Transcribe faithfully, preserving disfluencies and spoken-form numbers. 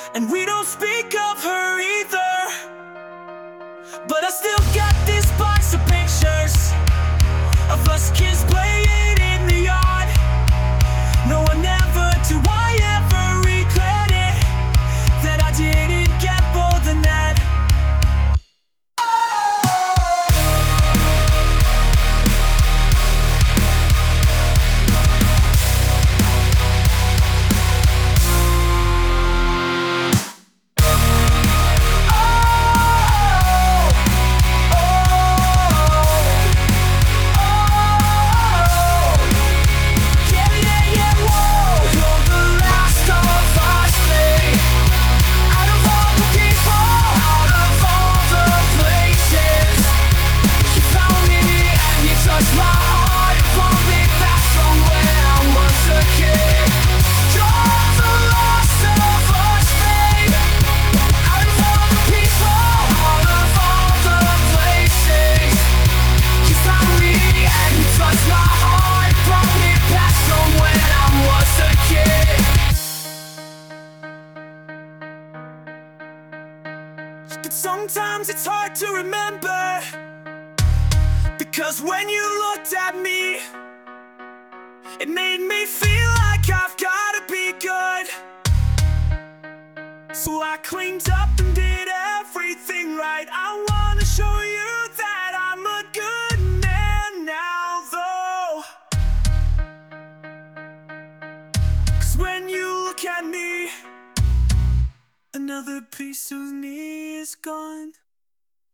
and we don't speak of her either. But I still got this box of pictures of us kids playing in the yard. No, I never, do I ever regret it, that I didn't get more than that. But sometimes it's hard to remember, because when you looked at me, it made me feel like I've gotta be good. So I cleaned up and did everything right. I wanna show you that I'm a good man now, though. 'Cause when you look at me, another piece of me is gone.